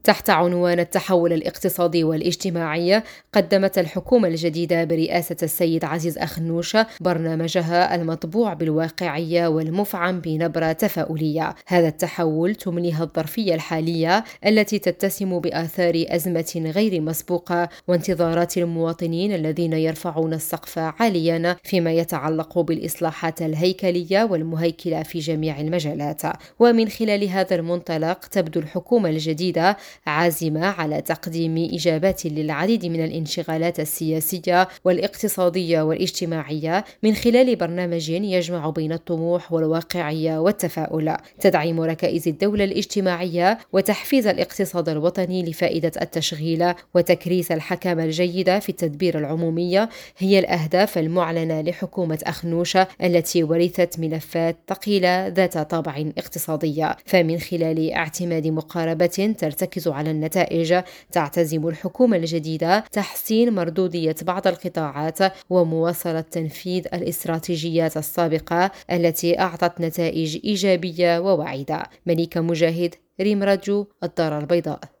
تحت عنوان التحول الاقتصادي والاجتماعي، قدمت الحكومة الجديدة برئاسة السيد عزيز أخنوش برنامجها المطبوع بالواقعية والمفعم بنبرة تفاؤلية. هذا التحول تمنيها الظرفية الحالية التي تتسم بآثار أزمة غير مسبوقة وانتظارات المواطنين الذين يرفعون السقف عاليا فيما يتعلق بالإصلاحات الهيكلية والمهيكلة في جميع المجالات. ومن خلال هذا المنطلق تبدو الحكومة الجديدة عازمة على تقديم إجابات للعديد من الانشغالات السياسية والاقتصادية والاجتماعية من خلال برنامج يجمع بين الطموح والواقعية والتفاؤل. تدعيم ركائز الدولة الاجتماعية وتحفيز الاقتصاد الوطني لفائدة التشغيل وتكريس الحكمة الجيدة في التدبير العمومي هي الأهداف المعلنة لحكومة أخنوش التي ورثت ملفات ثقيلة ذات طابع اقتصادي. فمن خلال اعتماد مقاربة ترتكز على النتائج، تعتزم الحكومة الجديدة تحسين مردودية بعض القطاعات ومواصلة تنفيذ الاستراتيجيات السابقة التي أعطت نتائج إيجابية وواعدة. مليكة مجاهد، ريم راديو، الدار البيضاء.